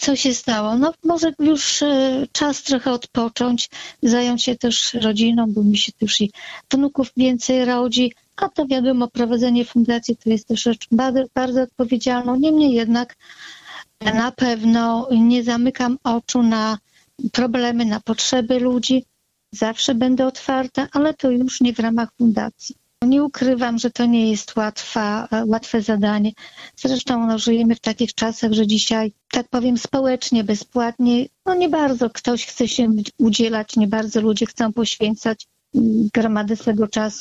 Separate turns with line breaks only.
Co się stało? No może już czas trochę odpocząć, zająć się też rodziną, bo mi się też i wnuków więcej rodzi, a to wiadomo, prowadzenie fundacji to jest też rzecz bardzo, bardzo odpowiedzialną. Niemniej jednak na pewno nie zamykam oczu na problemy, na potrzeby ludzi. Zawsze będę otwarta, ale to już nie w ramach fundacji. Nie ukrywam, że to nie jest łatwe zadanie. Zresztą żyjemy w takich czasach, że dzisiaj, tak powiem, społecznie, bezpłatnie, nie bardzo ktoś chce się udzielać, nie bardzo ludzie chcą poświęcać gromady swego czasu